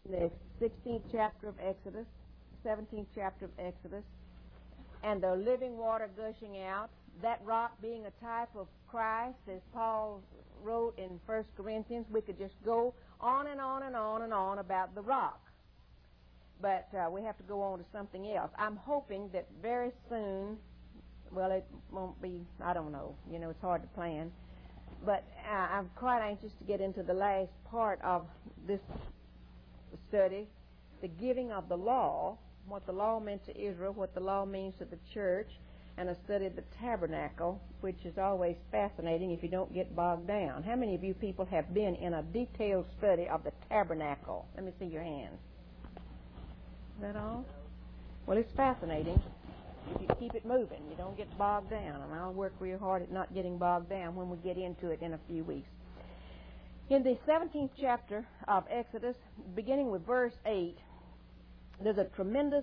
the 16th chapter of Exodus, 17th chapter of Exodus, and the living water gushing out, that rock being a type of Christ, as Paul wrote in 1 Corinthians. We could just go on and on and on and on about the rock. But we have to go on to something else. I'm hoping that very soon, well, it won't be, I don't know. You know, it's hard to plan. But I'm quite anxious to get into the last part of this study, the giving of the law, what the law meant to Israel, what the law means to the church, and a study of the tabernacle, which is always fascinating if you don't get bogged down. How many of you people have been in a detailed study of the tabernacle? Let me see your hands. Is that all? Well, it's fascinating if you keep it moving. You don't get bogged down, and I'll work real hard at not getting bogged down when we get into it in a few weeks. In the 17th chapter of Exodus, beginning with verse 8, there's a tremendous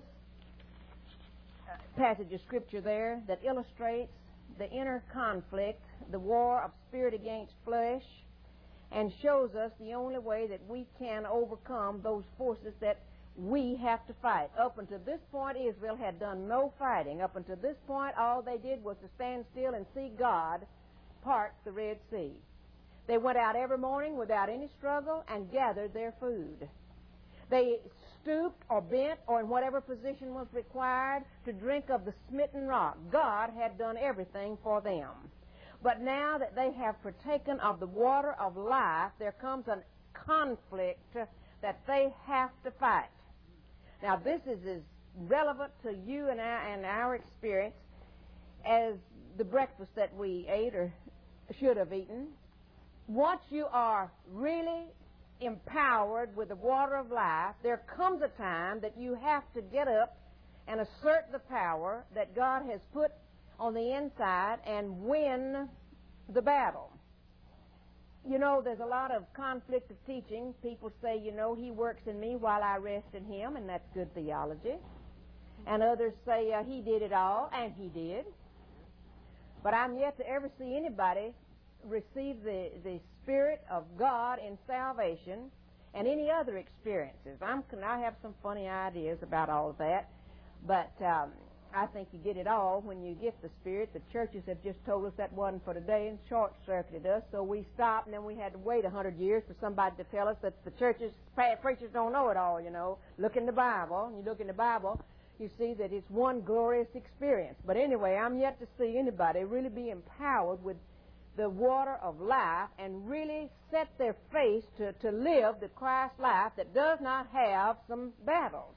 passage of Scripture there that illustrates the inner conflict, the war of spirit against flesh, and shows us the only way that we can overcome those forces that we have to fight. Up until this point, Israel had done no fighting. Up until this point, all they did was to stand still and see God part the Red Sea. They went out every morning without any struggle and gathered their food. They stooped or bent or in whatever position was required to drink of the smitten rock. God had done everything for them. But now that they have partaken of the water of life, there comes a conflict that they have to fight. Now, this is as relevant to you and our experience as the breakfast that we ate or should have eaten. Once you are really empowered with the water of life, there comes a time that you have to get up and assert the power that God has put on the inside and win the battle. You know, there's a lot of conflict of teaching. People say, you know, He works in me while I rest in Him, and that's good theology. And others say He did it all, and He did. But I'm yet to ever see anybody receive the Spirit of God in salvation and any other experiences. I have some funny ideas about all of that, but I think you get it all when you get the Spirit. The churches have just told us that wasn't for today and short-circuited us, so we stopped, and then we had to wait 100 years for somebody to tell us that the churches, preachers don't know it all, you know. Look in the Bible, and you look in the Bible, you see that it's one glorious experience. But anyway, I'm yet to see anybody really be empowered with the water of life and really set their face to live the Christ life that does not have some battles.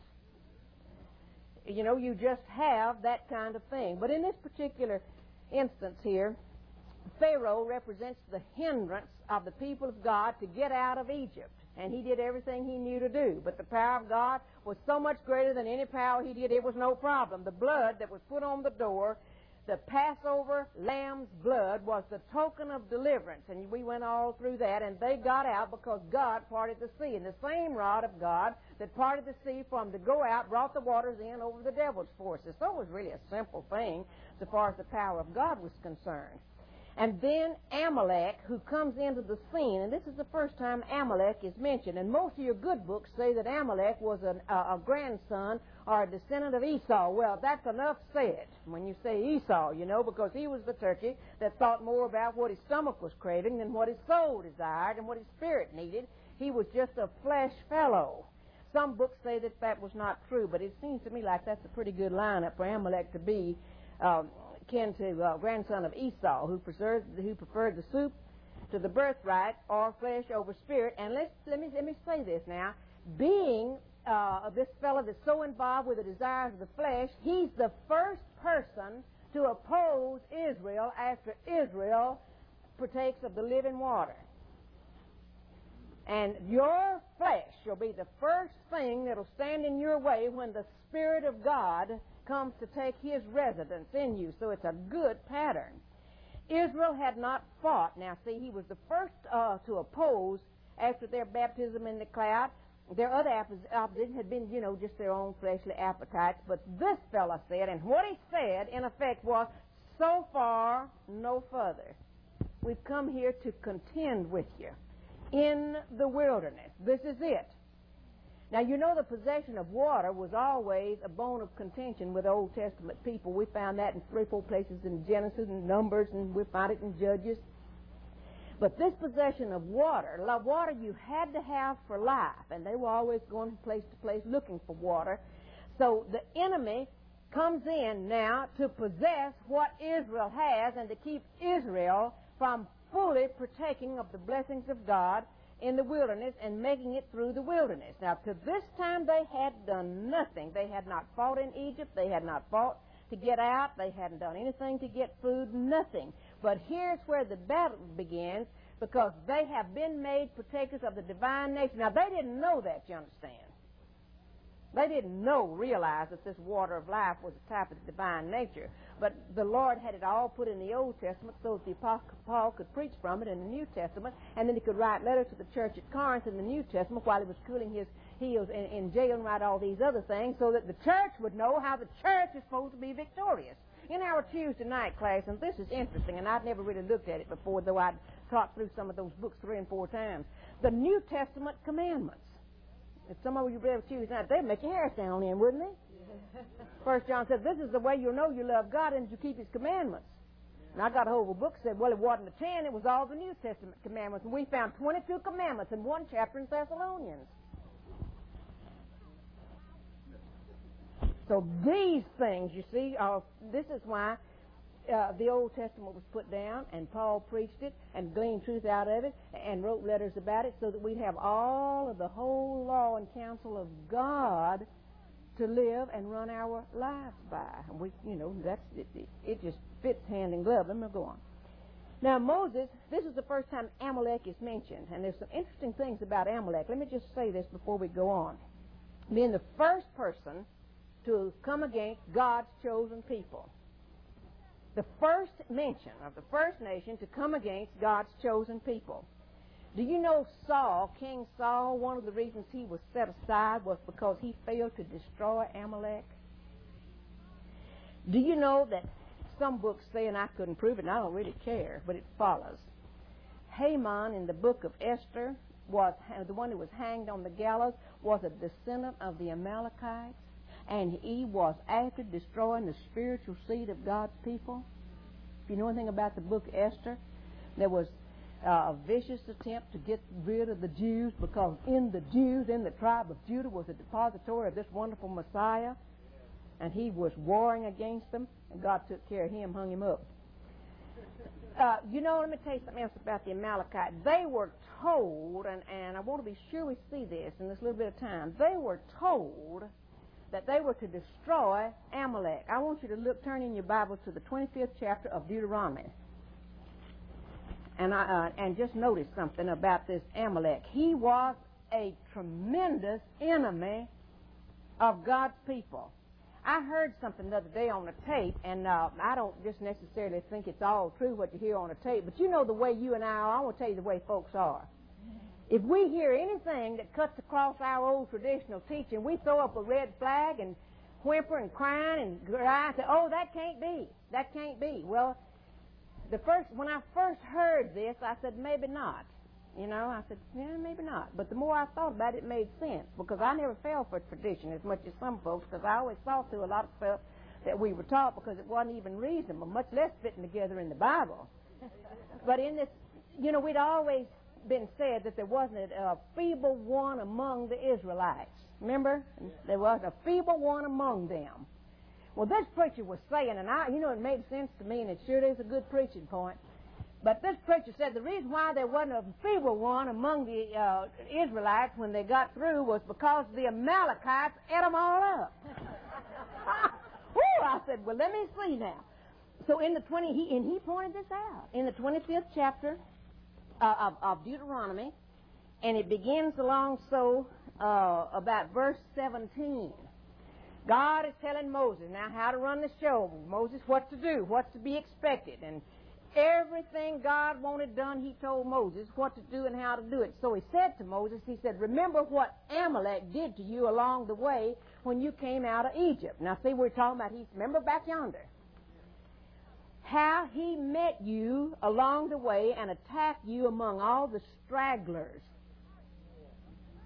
You know, you just have that kind of thing. But in this particular instance here, Pharaoh represents the hindrance of the people of God to get out of Egypt. And he did everything he knew to do. But the power of God was so much greater than any power he did, it was no problem. The blood that was put on the door, the Passover lamb's blood, was the token of deliverance. And we went all through that, and they got out because God parted the sea. And the same rod of God that parted the sea for them to go out brought the waters in over the devil's forces. So it was really a simple thing so far as the power of God was concerned. And then Amalek, who comes into the scene, and this is the first time Amalek is mentioned. And most of your good books say that Amalek was a grandson or a descendant of Esau. Well, that's enough said when you say Esau, you know, because he was the turkey that thought more about what his stomach was craving than what his soul desired and what his spirit needed. He was just a flesh fellow. Some books say that that was not true, but it seems to me like that's a pretty good lineup for Amalek to be kin to grandson of Esau, who preferred the soup to the birthright, or flesh over spirit. And let me say this now. Being this fellow that's so involved with the desires of the flesh, he's the first person to oppose Israel after Israel partakes of the living water. And your flesh shall be the first thing that'll stand in your way when the Spirit of God comes to take His residence in you. So it's a good pattern. Israel had not fought. Now, see, he was the first to oppose after their baptism in the cloud. Their other opposition had been, you know, just their own fleshly appetites. But this fella said, and what he said, in effect, was, so far, no further. We've come here to contend with you in the wilderness. This is it. Now, you know the possession of water was always a bone of contention with Old Testament people. We found that in 3 or 4 places in Genesis and Numbers, and we find it in Judges. But this possession of water you had to have for life, and they were always going from place to place looking for water. So the enemy comes in now to possess what Israel has and to keep Israel from fully partaking of the blessings of God in the wilderness and making it through the wilderness. Now, to this time, they had done nothing. They had not fought in Egypt. They had not fought to get out. They hadn't done anything to get food, nothing. But here's where the battle begins, because they have been made partakers of the divine nature. Now, they didn't know that, you understand. They didn't realize that this water of life was a type of the divine nature. But the Lord had it all put in the Old Testament so that the Apostle Paul could preach from it in the New Testament, and then he could write letters to the church at Corinth in the New Testament while he was cooling his heels in jail and write all these other things so that the church would know how the church is supposed to be victorious. In our Tuesday night class, and this is interesting, and I'd never really looked at it before, though I'd taught through some of those books 3 and 4 times, the New Testament commandments. If some of you read Tuesday night, they'd make your hair stand on end, wouldn't they? 1 John said, this is the way you'll know you love God, and you keep His commandments. And I got a hold of a book that said, well, it wasn't the 10, it was all the New Testament commandments. And we found 22 commandments in 1 chapter in Thessalonians. So these things, you see, this is why the Old Testament was put down, and Paul preached it and gleaned truth out of it and wrote letters about it so that we'd have all of the whole law and counsel of God to live and run our lives by. And we, that's it just fits hand in glove. Let me go on. Now, Moses, this is the first time Amalek is mentioned, and there's some interesting things about Amalek. Let me just say this before we go on. Being the first person to come against God's chosen people. The first mention of the first nation to come against God's chosen people. Do you know Saul, King Saul, one of the reasons he was set aside was because he failed to destroy Amalek? Do you know that some books say, and I couldn't prove it, and I don't really care, but it follows. Haman in the book of Esther, was the one who was hanged on the gallows, was a descendant of the Amalekites, and he was after destroying the spiritual seed of God's people. If you know anything about the book of Esther, there was a vicious attempt to get rid of the Jews, because in the Jews, in the tribe of Judah, was a depository of this wonderful Messiah, and he was warring against them, and God took care of him, hung him up. Let me tell you something else about the Amalekites. They were told, and I want to be sure we see this in this little bit of time, they were told that they were to destroy Amalek. I want you to turn in your Bible to the 25th chapter of Deuteronomy. And just notice something about this Amalek. He was a tremendous enemy of God's people. I heard something the other day on a tape, and I don't just necessarily think it's all true what you hear on a tape, but you know the way you and I are. I want to tell you the way folks are. If we hear anything that cuts across our old traditional teaching, we throw up a red flag and whimper and crying and cry and say, oh, that can't be. That can't be. Well, when I first heard this, I said, maybe not. I said, yeah, maybe not. But the more I thought about it, it made sense, because I never fell for tradition as much as some folks, because I always thought through a lot of stuff that we were taught because it wasn't even reasonable, much less fitting together in the Bible. But in this, we'd always been said that there wasn't a feeble one among the Israelites. Remember? There was a feeble one among them. Well, this preacher was saying, and it made sense to me, and it sure is a good preaching point. But this preacher said the reason why there wasn't a feeble one among the Israelites when they got through was because the Amalekites ate them all up. Woo! I said, well, let me see now. So he pointed this out in the 25th chapter of Deuteronomy, and it begins along about verse 17. God is telling Moses now how to run the show. Moses, what to do, what's to be expected, and everything God wanted done, he told Moses what to do and how to do it. So he said to Moses, he said, remember what Amalek did to you along the way when you came out of Egypt. Now see, we're talking about, remember back yonder, how he met you along the way and attacked you among all the stragglers.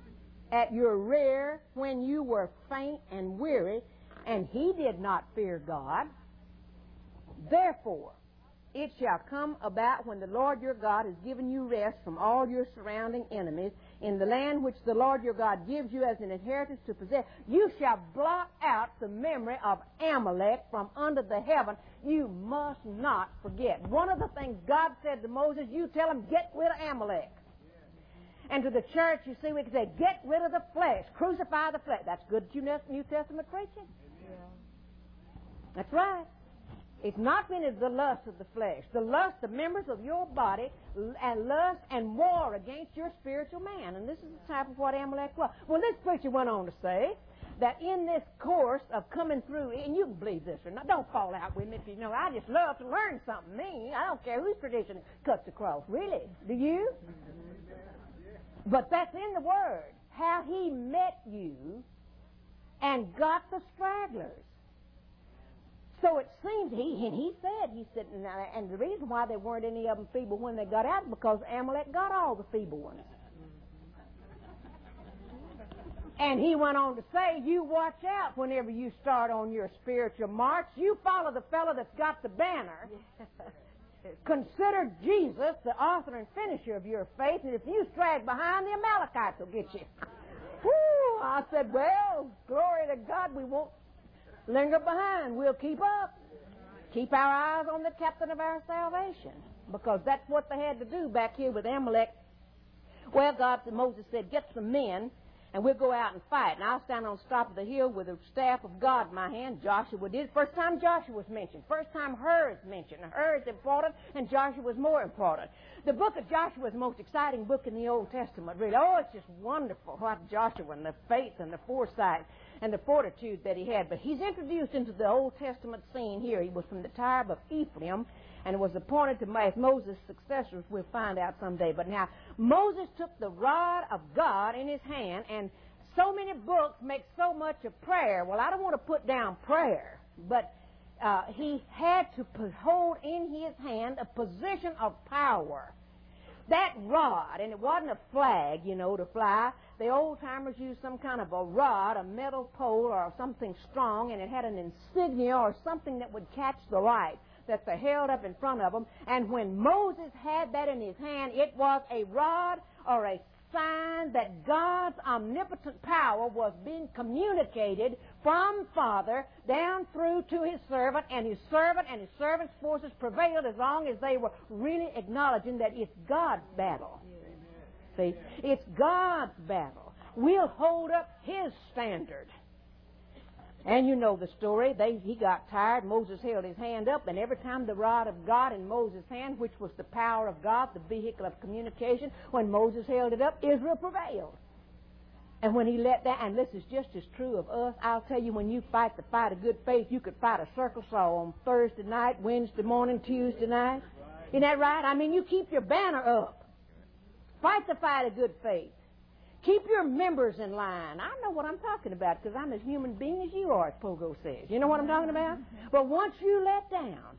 at your rear when you were faint and weary, and he did not fear God. Therefore, it shall come about when the Lord your God has given you rest from all your surrounding enemies in the land which the Lord your God gives you as an inheritance to possess, you shall blot out the memory of Amalek from under the heaven. You must not forget. One of the things God said to Moses, you tell him, get rid of Amalek. And to the church, you see, we can say, get rid of the flesh. Crucify the flesh. That's good New Testament preaching. Yeah. That's right. It's not really the lust of the flesh. The lust, the members of your body, and lust and war against your spiritual man. And this is the type of what Amalek was. Well, this preacher went on to say that in this course of coming through, and you can believe this or not, don't fall out with me if you know, I just love to learn something. Me, I don't care whose tradition cuts across. Really? Do you? But that's in the Word, how he met you and got the stragglers. So it seems, he said, and the reason why there weren't any of them feeble when they got out is because Amalek got all the feeble ones. And he went on to say, you watch out whenever you start on your spiritual march. You follow the fellow that's got the banner. Consider Jesus the author and finisher of your faith, and if you drag behind, the Amalekites will get you. Woo! I said, well, glory to God, we won't linger behind. We'll keep up. Keep our eyes on the captain of our salvation, because that's what they had to do back here with Amalek. Well, Moses said, get some men, and we'll go out and fight. And I'll stand on the top of the hill with the staff of God in my hand. Joshua did. First time Joshua was mentioned. First time Hur is mentioned. Hur is important, and Joshua was more important. The book of Joshua is the most exciting book in the Old Testament, really. Oh, it's just wonderful what Joshua and the faith and the foresight and the fortitude that he had. But he's introduced into the Old Testament scene here. He was from the tribe of Ephraim and was appointed to as Moses' successors. We'll find out someday. But now, Moses took the rod of God in his hand, and so many books make so much of prayer. Well, I don't want to put down prayer, but he had to hold in his hand a position of power. That rod, and it wasn't a flag, to fly. The old-timers used some kind of a rod, a metal pole, or something strong, and it had an insignia or something that would catch the light that they held up in front of them. And when Moses had that in his hand, it was a rod or a sign that God's omnipotent power was being communicated from Father down through to his servant, and his servant's forces prevailed as long as they were really acknowledging that it's God's battle. See, it's God's battle. We'll hold up his standard. And you know the story. He got tired. Moses held his hand up, and every time the rod of God in Moses' hand, which was the power of God, the vehicle of communication, when Moses held it up, Israel prevailed. And when he let that, and this is just as true of us, I'll tell you, when you fight the fight of good faith, you could fight a circle saw on Thursday night, Wednesday morning, Tuesday night. Isn't that right? I mean, you keep your banner up. Fight the fight of good faith. Keep your members in line. I know what I'm talking about because I'm as human being as you are, as Pogo says. You know what I'm talking about? But once you let down,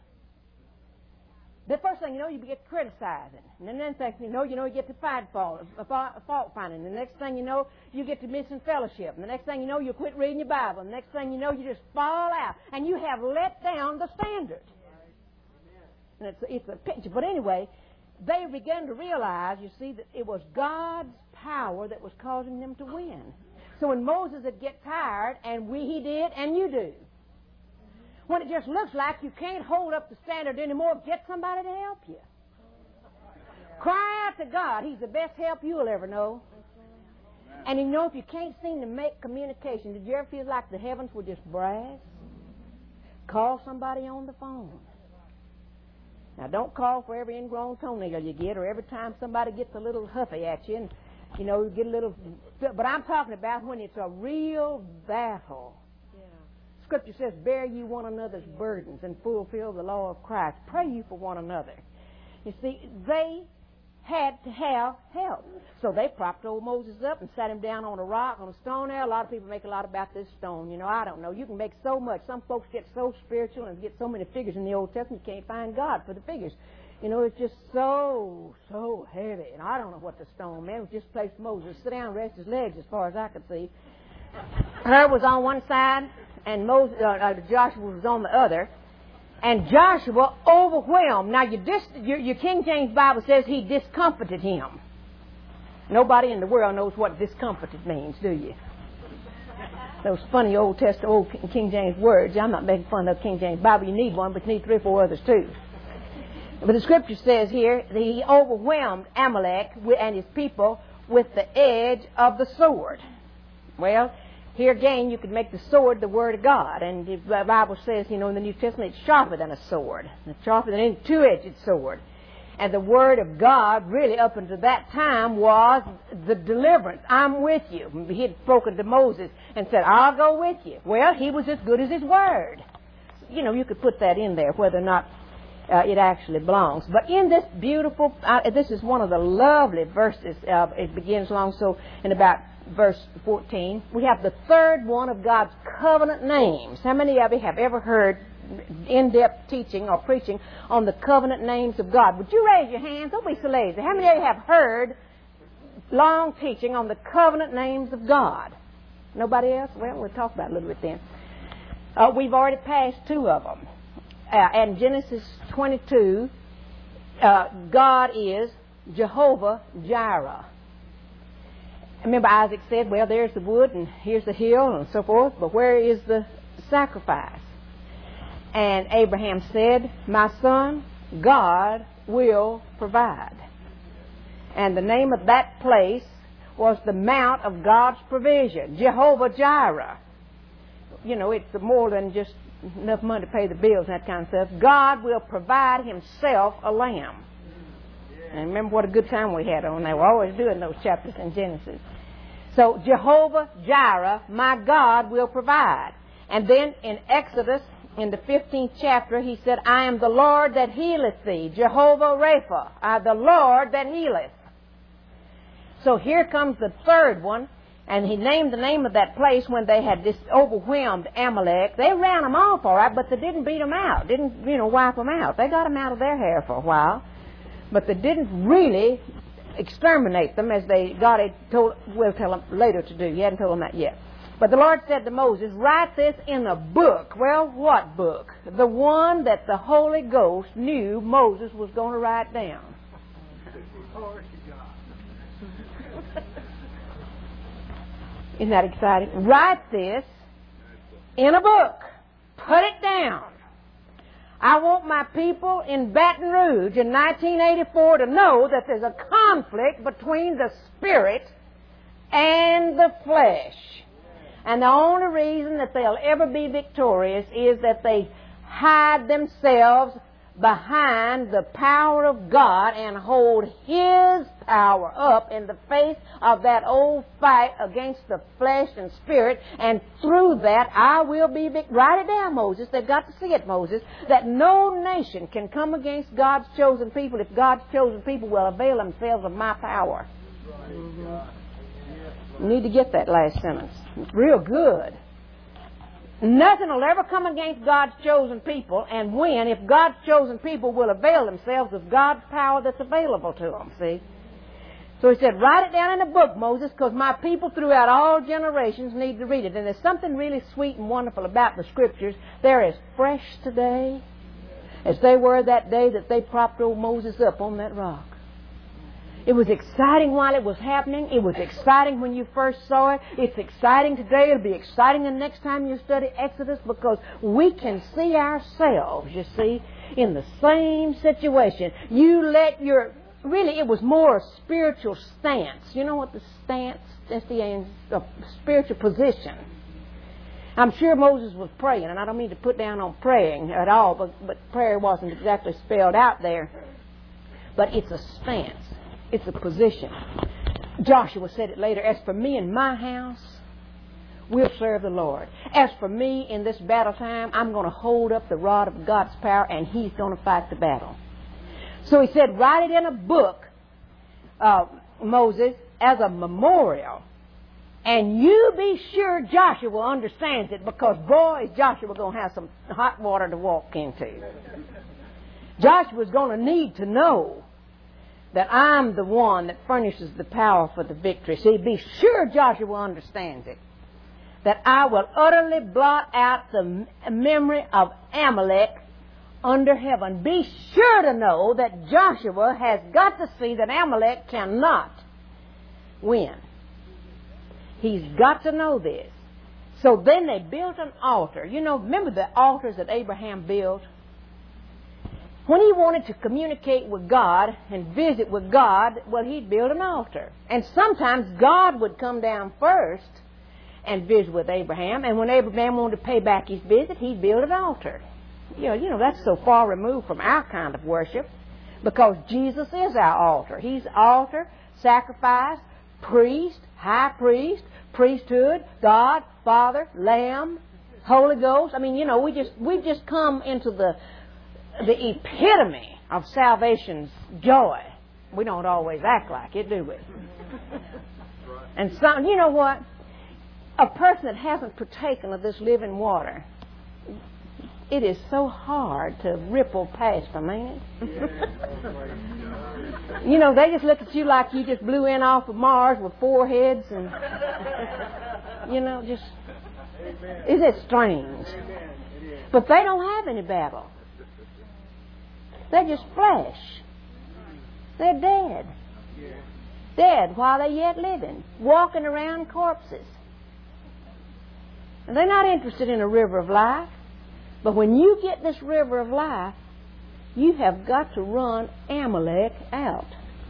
the first thing you know, you get criticizing. And then the next thing you know, you get to fault finding. The next thing you know, you get to missing fellowship. And the next thing you know, you quit reading your Bible. And the next thing you know, you just fall out. And you have let down the standard. And it's a picture. But anyway, they began to realize, you see, that it was God's power that was causing them to win. So when Moses would get tired, and he did, and you do, when it just looks like you can't hold up the standard anymore, get somebody to help you. Cry out to God. He's the best help you'll ever know. And if you can't seem to make communication, did you ever feel like the heavens were just brass? Call somebody on the phone. Now, don't call for every ingrown toenail you get, or every time somebody gets a little huffy at you, and you get a little. But I'm talking about when it's a real battle. Yeah. Scripture says, "Bear you one another's burdens and fulfill the law of Christ." Pray you for one another. You see, they had to have help, so they propped old Moses up and sat him down on a rock, on a stone. There, a lot of people make a lot about this stone. I don't know. You can make so much. Some folks get so spiritual and get so many figures in the Old Testament you can't find God for the figures. You know, it's just so heavy. And I don't know what the stone meant. It just placed Moses sit down and rest his legs as far as I could see. Her was on one side, and Joshua was on the other. And Joshua overwhelmed. Now, your King James Bible says he discomfited him. Nobody in the world knows what discomfited means, do you? Those funny Old King James words. I'm not making fun of the King James Bible. You need one, but you need 3 or 4 others too. But the Scripture says here that he overwhelmed Amalek and his people with the edge of the sword. Well, here again, you could make the sword the Word of God. And the Bible says, in the New Testament, it's sharper than a sword. It's sharper than any two-edged sword. And the Word of God, really up until that time, was the deliverance. I'm with you. He had spoken to Moses and said, I'll go with you. Well, he was as good as his Word. You could put that in there, whether or not it actually belongs. But in this beautiful, this is one of the lovely verses. It begins along so in about verse 14. We have the third one of God's covenant names. How many of you have ever heard in-depth teaching or preaching on the covenant names of God? Would you raise your hands? Don't be so lazy. How many of you have heard long teaching on the covenant names of God? Nobody else? Well, we'll talk about it a little bit then. We've already passed 2 of them. In Genesis 22, God is Jehovah Jireh. Remember Isaac said, well, there's the wood and here's the hill and so forth, but where is the sacrifice? And Abraham said, my son, God will provide. And the name of that place was the Mount of God's provision, Jehovah Jireh. It's more than just enough money to pay the bills and that kind of stuff. God will provide himself a lamb. And remember what a good time we had on that. We're always doing those chapters in Genesis. So Jehovah Jireh, my God, will provide. And then in Exodus, in the 15th chapter, he said, I am the Lord that healeth thee, Jehovah Rapha, the Lord that healeth. So here comes the third one, and he named the name of that place when they had this overwhelmed Amalek. They ran them off all right, but they didn't beat them out, didn't, wipe them out. They got them out of their hair for a while, but they didn't really exterminate them as God had told, we'll tell them later to do. He hadn't told them that yet. But the Lord said to Moses, write this in a book. Well, what book? The one that the Holy Ghost knew Moses was going to write down. Isn't that exciting? Write this in a book. Put it down. I want my people in Baton Rouge in 1984 to know that there's a conflict between the spirit and the flesh. And the only reason that they'll ever be victorious is that they hide themselves behind the power of God and hold His power up in the face of that old fight against the flesh and spirit. And through that, I will be victorious. Write it down, Moses. They've got to see it, Moses, that no nation can come against God's chosen people if God's chosen people will avail themselves of my power. You need to get that last sentence. It's real good. Nothing will ever come against God's chosen people and win if God's chosen people will avail themselves of God's power that's available to them, see? So he said, write it down in a book, Moses, because my people throughout all generations need to read it. And there's something really sweet and wonderful about the Scriptures. They're as fresh today as they were that day that they propped old Moses up on that rock. It was exciting while it was happening. It was exciting when you first saw it. It's exciting today. It'll be exciting the next time you study Exodus because we can see ourselves, you see, in the same situation. Really, it was more a spiritual stance. You know what the stance, S-T-A-N, a spiritual position. I'm sure Moses was praying, and I don't mean to put down on praying at all, but prayer wasn't exactly spelled out there. But it's a stance. It's a position. Joshua said it later, as for me and my house, we'll serve the Lord. As for me in this battle time, I'm going to hold up the rod of God's power and He's going to fight the battle. So he said, write it in a book, Moses, as a memorial. And you be sure Joshua understands it because, boy, is Joshua going to have some hot water to walk into. Joshua's going to need to know that I'm the one that furnishes the power for the victory. See, be sure Joshua understands it. That I will utterly blot out the memory of Amalek under heaven. Be sure to know that Joshua has got to see that Amalek cannot win. He's got to know this. So then they built an altar. You know, remember the altars that Abraham built? When he wanted to communicate with God and visit with God, well, he'd build an altar. And sometimes God would come down first and visit with Abraham. And when Abraham wanted to pay back his visit, he'd build an altar. You know, that's so far removed from our kind of worship, because Jesus is our altar. He's altar, sacrifice, priest, high priest, priesthood, God, Father, Lamb, Holy Ghost. I mean, you know, we've just come into the epitome of salvation's joy. We don't always act like it, do we? And some, you know what? A person that hasn't partaken of this living water, it is so hard to ripple past them, ain't it? You know, they just look at you like you just blew in off of Mars with 4 heads and, you know, just, isn't it strange? But they don't have any battle. They're just flesh. They're dead. Dead while they're yet living, walking around corpses. And they're not interested in a river of life. But when you get this river of life, you have got to run Amalek out.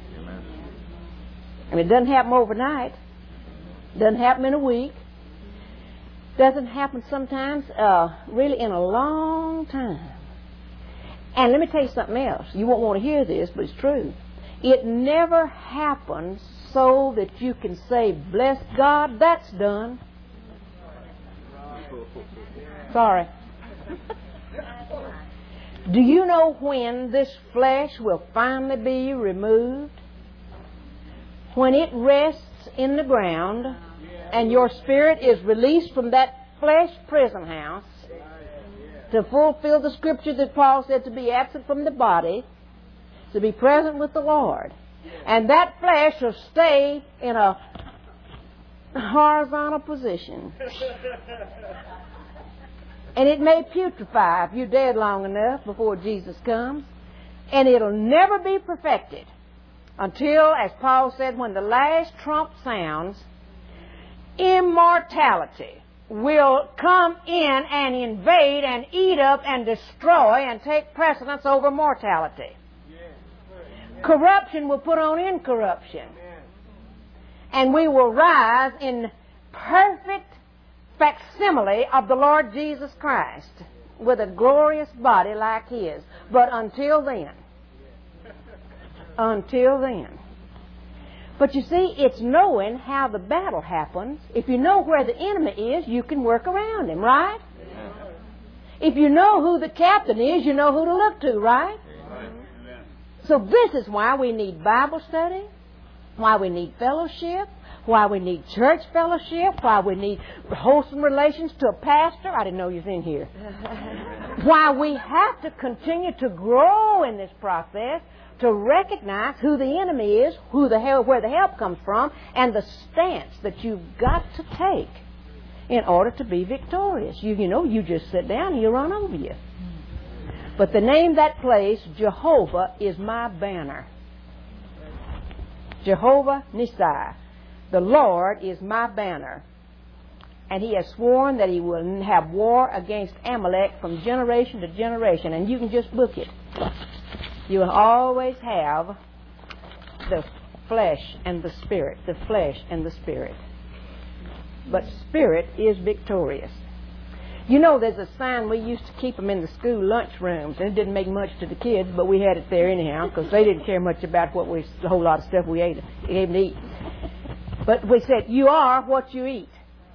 And it doesn't happen overnight. Doesn't happen in a week. Doesn't happen sometimes really in a long time. And let me tell you something else. You won't want to hear this, but it's true. It never happens so that you can say, bless God, that's done. Sorry. Do you know when this flesh will finally be removed? When it rests in the ground and your spirit is released from that flesh prison house to fulfill the scripture that Paul said to be absent from the body, to be present with the Lord. And that flesh will stay in a horizontal position. And it may putrefy if you're dead long enough before Jesus comes. And it'll never be perfected until, as Paul said, when the last trump sounds, immortality will come in and invade and eat up and destroy and take precedence over mortality. Corruption will put on incorruption. And we will rise in perfect facsimile of the Lord Jesus Christ with a glorious body like His. But until then. But you see, it's knowing how the battle happens. If you know where the enemy is, you can work around him, right? If you know who the captain is, you know who to look to, right? So this is why we need Bible study, why we need fellowship, why we need church fellowship, why we need wholesome relations to a pastor. I didn't know you was in here. Why we have to continue to grow in this process, to recognize who the enemy is, where the help comes from, and the stance that you've got to take in order to be victorious. You just sit down and he'll run over you. But the name that place, Jehovah, is my banner. Jehovah Nissi. The Lord is my banner. And He has sworn that He will have war against Amalek from generation to generation. And you can just book it. You will always have the flesh and the spirit. The flesh and the spirit. But spirit is victorious. You know, there's a sign, we used to keep them in the school lunchrooms, and it didn't make much to the kids, but we had it there anyhow, because they didn't care much about the whole lot of stuff we gave them to eat. But we said, you are what you eat.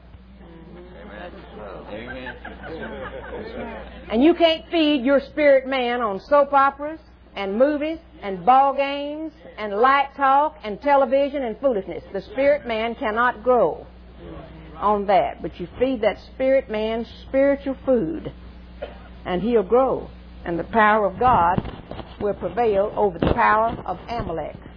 Amen. And you can't feed your spirit man on soap operas and movies and ball games and light talk and television and foolishness. The spirit man cannot grow on that. But you feed that spirit man spiritual food and he'll grow. And the power of God will prevail over the power of Amalek.